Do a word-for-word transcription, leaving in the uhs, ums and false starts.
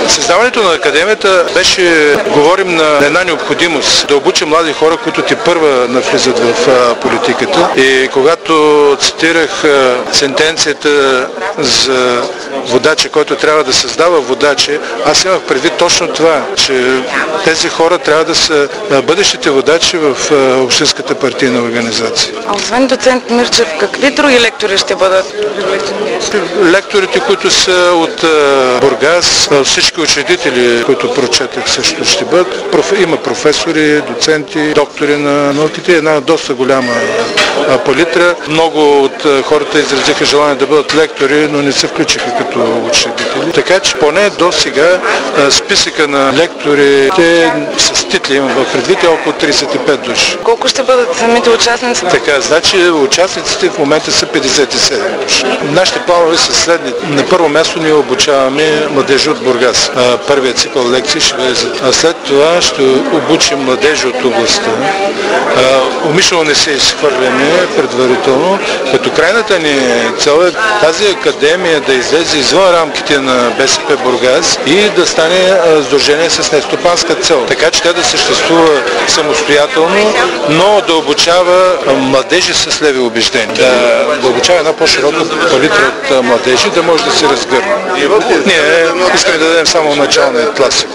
Създаването на академията беше, говорим на една необходимост да обучим млади хора, които те първа навлизат в политиката. И когато цитирах сентенцията за водача, който трябва да създава водачи, аз имах предвид точно това, че тези хора трябва да са бъдещите водачи в общинската партийна организация. А освен доцент Мирчев, какви други лектори ще бъдат? Лекторите, които са от Бургас, всички учредители, които прочетах, също ще бъдат. Има професори, доценти, доктори на науките, една доста голяма палитра. Много от хората изразиха желание да бъдат лектори, но не се включиха като учредители. Така че поне до сега списъка на лекторите с титли, имам в предвид, е около тридесет и пет души. Колко ще бъдат самите участници? Така, значи участниците в момента са петдесет и седем души. Нашите планове са следните. На първо място ние обучаваме младежи от Бургас. Първият цикъл лекции ще бъде за... А след това ще обучим младежи от областта. Умишлено не се изхвърляме предварително, като крайната ни цел е тази академия да излезе извън рамките на БСП Бургас и да стане сдружение с нестопанска цел. Така че тя да съществува самостоятелно, но да обучава младежи с леви убеждения. Да, да обучава една по-широка палитра от младежи, да може да се разгърне. Ние искаме да дадем само началния тласък.